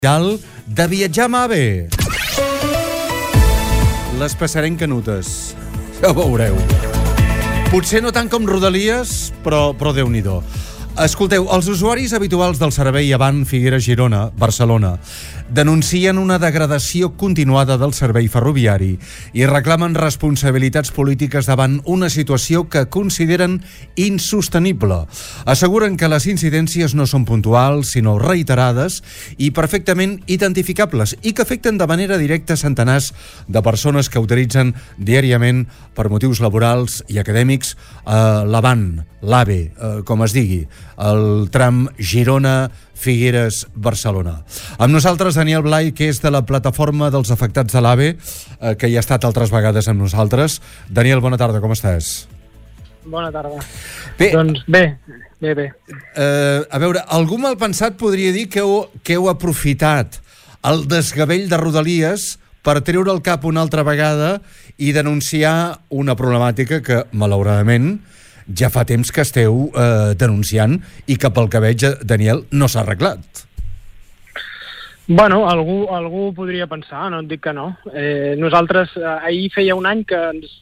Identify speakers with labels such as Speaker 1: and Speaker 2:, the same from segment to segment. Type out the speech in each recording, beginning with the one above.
Speaker 1: de viatjar amb AVE. Les passarem canutes. Ja ho veureu. Potser no tant com Rodalies, però Déu-n'hi-do. Escolteu, els usuaris habituals del servei Avant Figueres-Girona, Barcelona, denuncien una degradació continuada del servei ferroviari i reclamen responsabilitats polítiques davant una situació que consideren insostenible. Asseguren que les incidències no són puntuals, sinó reiterades i perfectament identificables i que afecten de manera directa centenars de persones que utilitzen diàriament per motius laborals i acadèmics l'Avant, l'AVE, com es digui, el tram Girona-Figueres-Barcelona. Amb nosaltres Daniel Blay, que és de la plataforma dels afectats de l'AVE, que hi ha estat altres vegades amb nosaltres. Daniel, bona tarda, com estàs?
Speaker 2: Bona tarda. Bé. Doncs bé.
Speaker 1: A veure, algú malpensat podria dir que heu aprofitat el desgavell de Rodalies per treure el cap una altra vegada i denunciar una problemàtica que, malauradament, ja fa temps que esteu denunciant i que, pel que veig, Daniel, no s'ha arreglat.
Speaker 2: Bueno, algú podria pensar, no et dic que no. Nosaltres, ahir feia un any que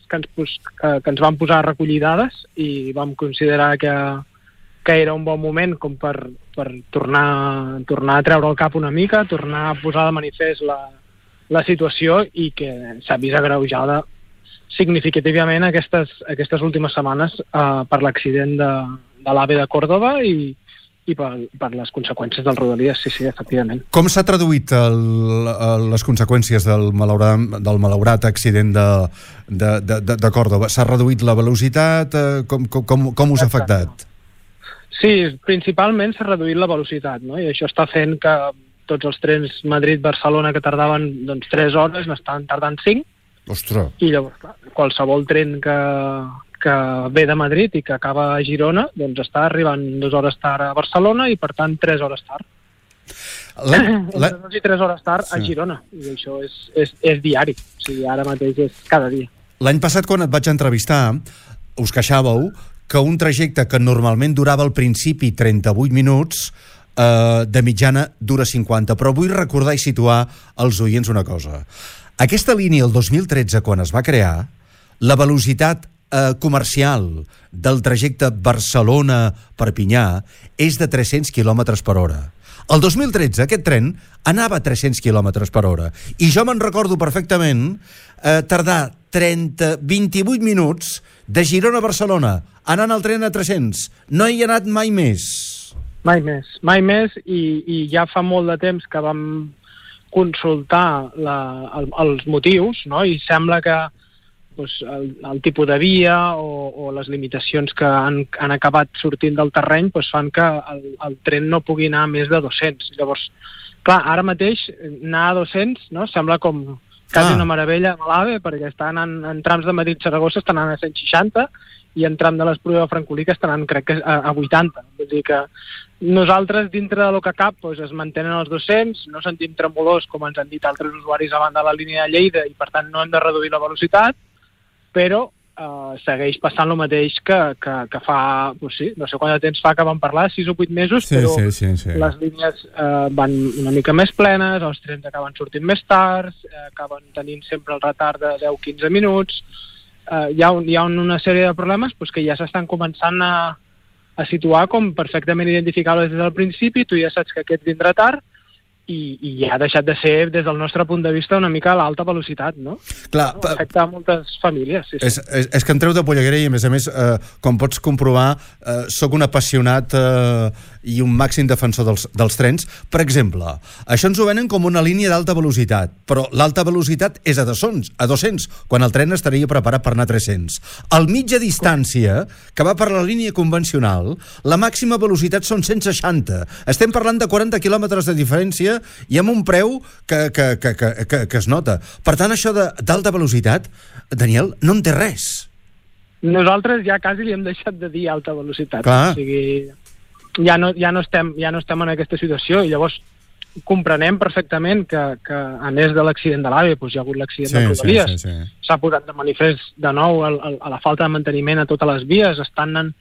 Speaker 2: ens vam posar a recollir dades i vam considerar que era un bon moment com per tornar a treure el cap una mica, tornar a posar de manifest la situació i que s'ha vist agreujada significativament aquestes últimes setmanes per l'accident de l'AVE de Còrdova i per les conseqüències del Rodalies, sí, efectivament.
Speaker 1: Com s'ha traduït les conseqüències del malaurat accident de Còrdova? S'ha reduït la velocitat? Com us ha afectat?
Speaker 2: Sí, principalment s'ha reduït la velocitat, no? I això està fent que tots els trens Madrid-Barcelona que tardaven 3 hores n'estan tardant 5.
Speaker 1: Ostres.
Speaker 2: I llavors, clar, qualsevol tren que ve de Madrid i que acaba a Girona, doncs està arribant 2 hores tard a Barcelona i, per tant, 3 hores tard. 2 i 3 hores tard a Girona. I això és diari. O sigui, ara mateix és cada dia.
Speaker 1: L'any passat, quan et vaig entrevistar, us queixàveu que un trajecte que normalment durava al principi 38 minuts, de mitjana dura 50. Però vull recordar i situar als oients una cosa. Aquesta línia, el 2013, quan es va crear, la velocitat comercial del trajecte Barcelona-Perpinyà és de 300 km per hora. El 2013 aquest tren anava a 300 km per hora. I jo me'n recordo perfectament tardar 28 minuts de Girona a Barcelona, anant al tren a 300. No hi ha anat mai més.
Speaker 2: Mai més, i ja fa molt de temps que vam consultar els motius, no? I sembla que el tipus de via o les limitacions que han acabat sortint del terreny fan que el tren no pugui anar a més de 200. Llavors, clar, ara mateix anar a 200, no? Sembla com quasi una meravella a l'AVE, perquè estan en trams de Madrid-Saragossa estan anant a 160 i en tram de l'Espluga de Francolí que estan anant, crec que a 80. Vull dir que nosaltres, dintre de lo que cap, es mantenen els 200, no sentim tremolors, com ens han dit altres usuaris a banda de la línia de Lleida, i per tant no hem de reduir la velocitat, però segueix passant el mateix que fa, no sé quant de temps fa que vam parlar, 6 o 8 mesos, però les línies van una mica més plenes, els trens acaben sortint més tard, acaben tenint sempre el retard de 10-15 minuts. Hi ha una sèrie de problemes que ja s'estan començant a situar com perfectament identificables des del principi. Tu ja saps que aquest vindrà tard i ja ha deixat de ser, des del nostre punt de vista, una mica a l'alta velocitat, no?
Speaker 1: Clar,
Speaker 2: afecta a moltes famílies. Sí.
Speaker 1: És que em treu de polleguera i, a més, com pots comprovar, sóc un apassionat i un màxim defensor dels trens. Per exemple, això ens ho venen com una línia d'alta velocitat, però l'alta velocitat és a 200, quan el tren estaria preparat per anar a 300. Al mitja distància, que va per la línia convencional, la màxima velocitat són 160. Estem parlant de 40 quilòmetres de diferència i amb un preu que es nota. Per tant, això d'alta velocitat, Daniel, no en té res.
Speaker 2: Nosaltres ja quasi li hem deixat de dir alta velocitat.
Speaker 1: Clar.
Speaker 2: O sigui, ja no estem en aquesta situació, i llavors comprenem perfectament que a més de l'accident de l'AVE hi ha hagut l'accident de Rodalies. S'ha posat de manifest de nou a la falta de manteniment a totes les vies. Estan anant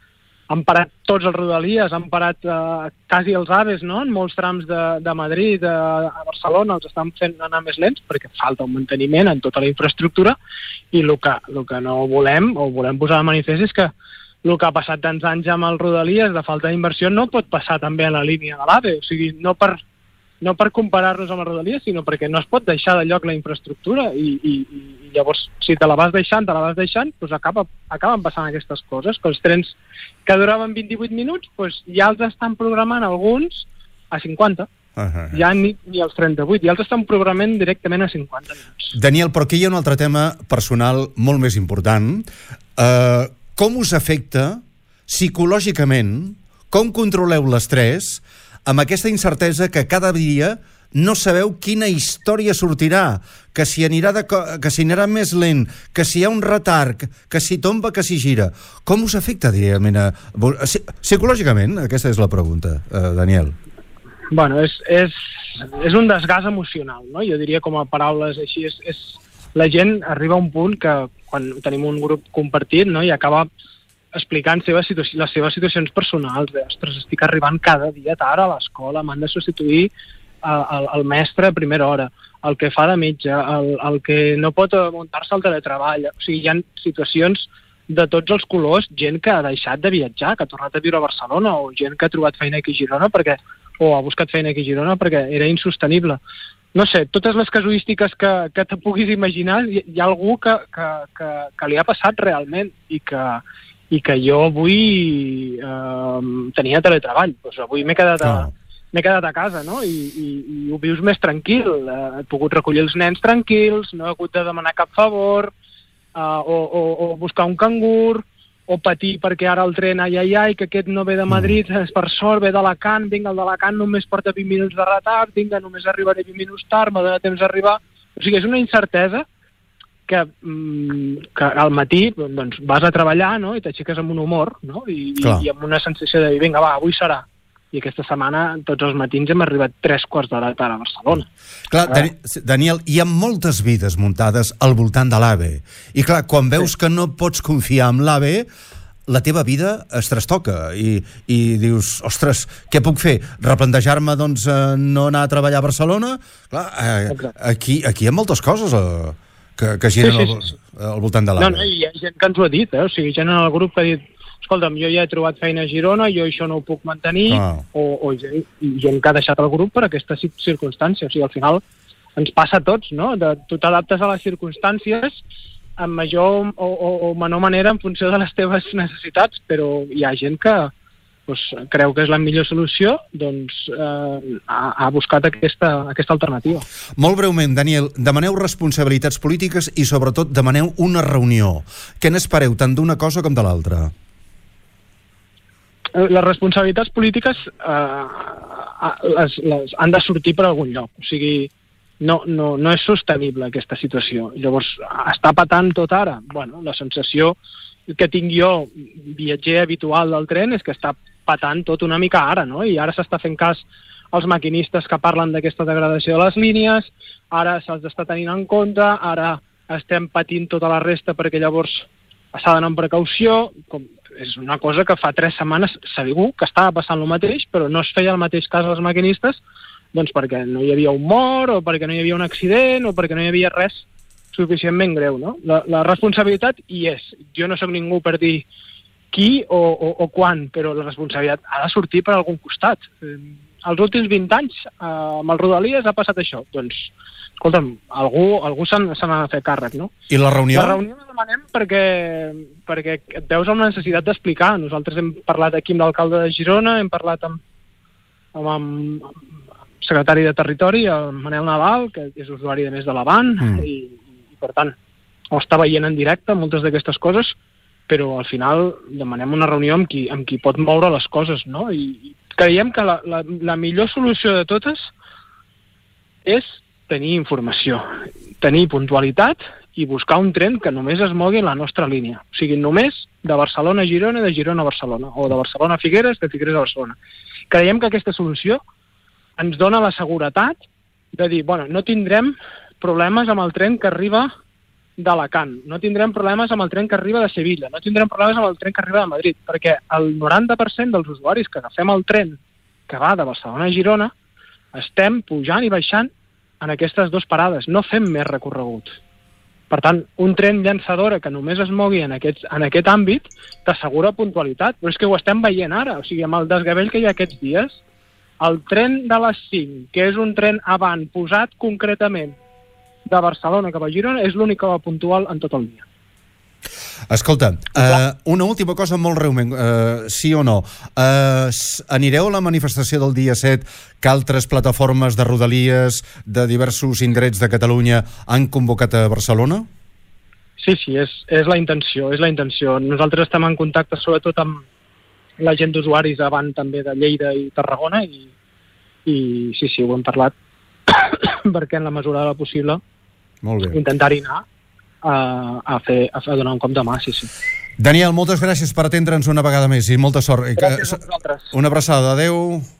Speaker 2: han parat tots els Rodalies, han parat quasi els AVEs, no? En molts trams de Madrid, a Barcelona, els estan fent anar més lents perquè falta un manteniment en tota la infraestructura, i el que no volem, o volem posar de manifest, és que el que ha passat tants anys amb els Rodalies de falta d'inversió no pot passar també a la línia de l'AVE. O sigui, no per comparar-nos amb les Rodalies, sinó perquè no es pot deixar de lloc la infraestructura i llavors, si te la vas deixant, doncs acaben passant aquestes coses, que els trens que duraven 28 minuts, doncs ja els estan programant alguns a 50. Ja ni els 38, ja els estan programant directament a 50 minuts.
Speaker 1: Daniel, però aquí hi ha un altre tema personal molt més important. Com us afecta psicològicament, com controleu l'estrès amb aquesta incertesa que cada dia no sabeu quina història sortirà, que si anirà més lent, que si hi ha un retard, que si tomba, que si gira. Com us afecta, directament, psicològicament? Aquesta és la pregunta, Daniel.
Speaker 2: Bueno, és un desgast emocional, no? Jo diria com a paraules així, la gent arriba a un punt que quan tenim un grup compartit, no, i acaba explicant les seves situacions personals. Ostres, estic arribant cada dia tard a l'escola, m'han de substituir el mestre a primera hora, el que fa de metge, el que no pot muntar-se al teletreball. O sigui, hi ha situacions de tots els colors, gent que ha deixat de viatjar, que ha tornat a viure a Barcelona, o gent que ha trobat feina aquí a Girona o ha buscat feina aquí a Girona perquè era insostenible. No sé, totes les casuístiques que te puguis imaginar, hi ha algú que li ha passat realment i que jo avui tenia teletreball. Doncs avui m'he quedat a casa, no? I ho vius més tranquil. He pogut recollir els nens tranquils, no he hagut de demanar cap favor, o buscar un cangur, o patir perquè ara el tren, que aquest no ve de Madrid, per sort, ve d'Alacant, vinga, el d'Alacant només porta 20 minuts de retard, vinga, només arribaré 20 minuts tard, m'ha donat temps d'arribar. O sigui, és una incertesa que al matí doncs, vas a treballar, no?, i t'aixeques amb un humor, no?, i amb una sensació de dir, vinga, va, avui serà. I aquesta setmana, tots els matins, hem arribat 3/4 d'hora tard a Barcelona.
Speaker 1: Clar, Daniel, hi ha moltes vides muntades al voltant de l'AVE. I clar, quan veus que no pots confiar en l'AVE, la teva vida es trastoca i dius, ostres, què puc fer? Replantejar-me, doncs, no anar a treballar a Barcelona? Clar, aquí hi ha moltes coses que giren al voltant de l'AVE.
Speaker 2: No, hi ha gent que ens ho ha dit, o sigui, gent en el grup que ha dit, escolta'm, jo ja he trobat feina a Girona, jo això no ho puc mantenir, o gent que ha deixat el grup per aquesta circumstància. O sigui, al final ens passa a tots, no? Tu t'adaptes a les circumstàncies en major o menor manera en funció de les teves necessitats, però hi ha gent que creu que és la millor solució, doncs ha buscat aquesta alternativa.
Speaker 1: Molt breument, Daniel, demaneu responsabilitats polítiques i sobretot demaneu una reunió. Què n'espereu tant d'una cosa com de l'altra?
Speaker 2: Les responsabilitats polítiques han de sortir per algun lloc. O sigui, no és sostenible aquesta situació. Llavors, està patant tot ara? Bueno, la sensació que tinc jo, viatger habitual del tren, és que està patant tot una mica ara, no? I ara s'està fent cas als maquinistes que parlen d'aquesta degradació de les línies, ara se'ls està tenint en compte, ara estem patint tota la resta perquè llavors s'ha d'anar amb precaució. És una cosa que fa 3 setmanes segur que estava passant el mateix, però no es feia el mateix cas als maquinistes, doncs perquè no hi havia un mort, o perquè no hi havia un accident, o perquè no hi havia res suficientment greu, no? La responsabilitat hi és. Jo no sóc ningú per dir qui o quan, però la responsabilitat ha de sortir per algun costat. Els últims 20 anys, amb el Rodalies ha passat això. Doncs, escolta'm, algú se n'ha de fer càrrec, no?
Speaker 1: I la reunió?
Speaker 2: La reunió la demanem perquè et veus amb la necessitat d'explicar. Nosaltres hem parlat aquí amb l'alcalde de Girona, hem parlat amb el secretari de Territori, el Manel Nadal, que és usuari de més de l'Avant, i per tant, ho està veient en directe, moltes d'aquestes coses, però al final demanem una reunió amb qui pot moure les coses, no? I creiem que la millor solució de totes és tenir informació, tenir puntualitat i buscar un tren que només es mogui en la nostra línia. O sigui, només de Barcelona a Girona i de Girona a Barcelona, o de Barcelona a Figueres, de Figueres a Barcelona. Creiem que aquesta solució ens dona la seguretat de dir, bueno, no tindrem problemes amb el tren que arriba d'Alacant, no tindrem problemes amb el tren que arriba de Sevilla, no tindrem problemes amb el tren que arriba de Madrid, perquè el 90% dels usuaris que agafem el tren que va de Barcelona a Girona estem pujant i baixant en aquestes dues parades, no fem més recorregut. Per tant, un tren llançadora que només es mogui en aquest àmbit t'assegura puntualitat, però és que ho estem veient ara, o sigui, amb el desgavell que hi ha aquests dies, el tren de les 5, que és un tren avant posat concretament de Barcelona cap a Girona, és l'únic que va puntual en tot el dia.
Speaker 1: Escolta, una última cosa molt breument, sí o no. Anireu a la manifestació del dia 7 que altres plataformes de Rodalies de diversos indrets de Catalunya han convocat a Barcelona?
Speaker 2: Sí, és la intenció, és la intenció. Nosaltres estem en contacte sobretot amb la gent d'usuaris avant també de Lleida i Tarragona i sí, ho hem parlat perquè en la mesura de la possible intentar-hi anar a donar un cop de mà, sí.
Speaker 1: Daniel, moltes gràcies per atendre'ns una vegada més i molta sort.
Speaker 2: Gràcies a vosaltres.
Speaker 1: Una abraçada, adeu.